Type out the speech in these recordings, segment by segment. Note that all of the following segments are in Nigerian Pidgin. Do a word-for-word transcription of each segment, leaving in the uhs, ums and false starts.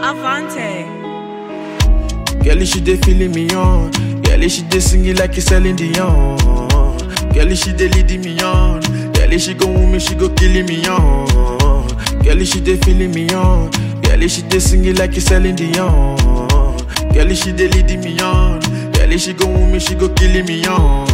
Avante. Girlie, she dey feeling me on. Girlie, she dey singing like it's Celine Dion. Girlie, she dey leading me on. Girlie, she go woo me, she go killing me on. Girlie, she dey feeling me on. Girlie, she dey singing like it's Celine Dion. Girlie, she dey leading me on. Girlie, she go woo me, she go killing me on.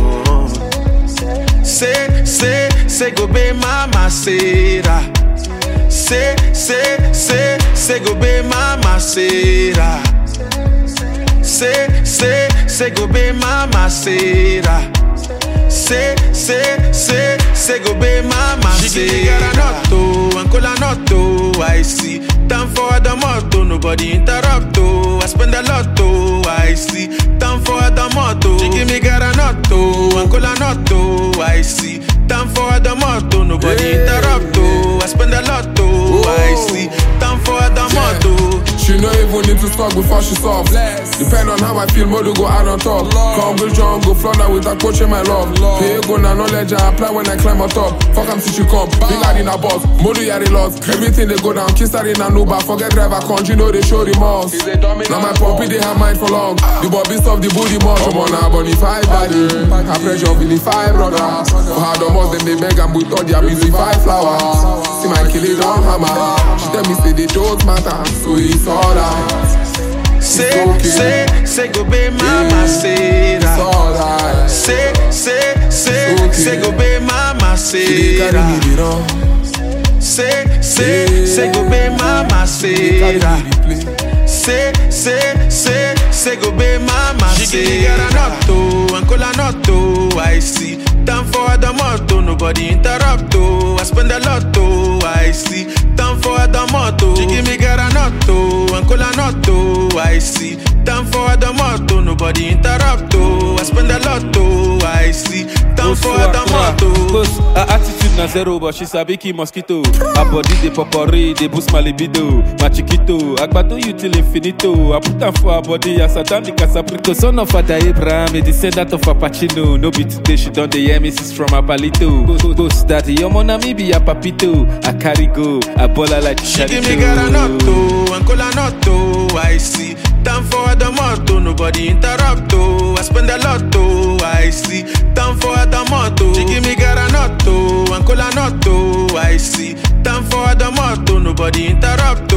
Say, say, say, go be mama, Sarah. Say, say, say, say, go be mama, Sarah. Say, say, say, go be mama, Sarah. Say, say, say, say, go be mama, Sarah. She give me garanotto, Ancola notto, I see. Time for the motto, nobody interrupt, oh. I spend a lot, oh, I see. Time for the motto. She give me garanotto, Ancola notto, I see. Time for the motto, nobody yeah. interrupt, oh. I spend a lot, oh, I see. Time for the yeah. motto. She no even need to talk before she soft. Depend on how I feel, mother go out on top. Come go John, go flounder with a coach in my love. Pay go na knowledge I apply when I climb on top. Fuck am till she come, big lad in a boss. Mother yari lost, everything they go down. Kiss her in a Uber, forget driver country, know they show remorse. Now my puppy they have mind for long. The bobby stuff, the booty much. I'm on a bunny five body. Her pressure really five brothers. For her the most them they beg and with all their busy five flowers. See my kill it on hammer. She tell me say they don't matter, so it's alright. Say, okay. say, say, go be mama, Sarah. Alright. Say, say, say, okay. say, go be mama, Sarah. Say, say, say, go be mama, Sarah. Say, say, say, say, go be mama, Sarah. She give me garanotto, Ancola notto, I see. Time for the motto, nobody interrupt, oh. I spend a lot, oh, I see. Time for the motto. She give me garanotto, Ancola notto, I see. Time for the motto, nobody interrupt, oh. I spend a lot, oh, I see. Time for the motto. Boss, her attitude na zero, but she's a big mosquito. Her body dey popori, dey boost my libido. My chiquito, Agbado you till infinito. I put her for her body as a damn casaprito. Son of Father Abraham, a descendant of Apachino. No be today, she done the emissions from a palito. Boss, daddy, your mona me be a papito. I carry go, I baller like she give me garanotto, Ancola notto, I see. Time for the motto, nobody interrupt, oh. I spend a lot, oh, I see. Time for the motto. She give me garanotto, Ancola notto, I see. Time for the motto, nobody interrupt,